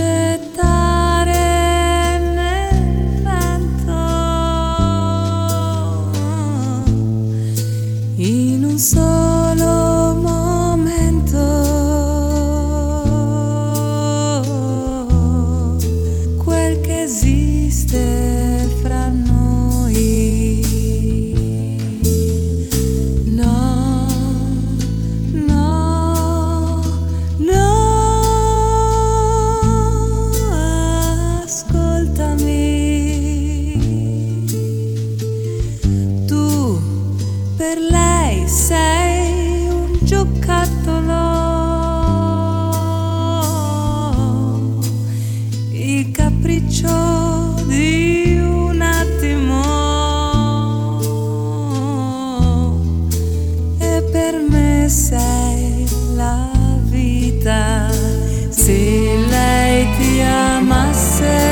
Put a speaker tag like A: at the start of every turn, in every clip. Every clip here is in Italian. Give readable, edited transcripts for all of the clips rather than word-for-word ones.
A: gettare nel vento in un solo momento quel che esiste fra noi. No, no, no, ascoltami. Tu per lei sei un giocattolo, il capriccio di un attimo, e per me sei la vita. Se lei ti amasse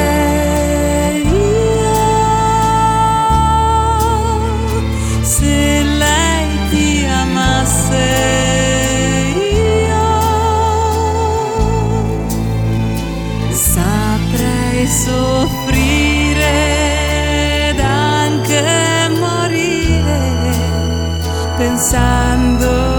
A: se lei ti amasse io, saprei soffrire ed anche morire pensando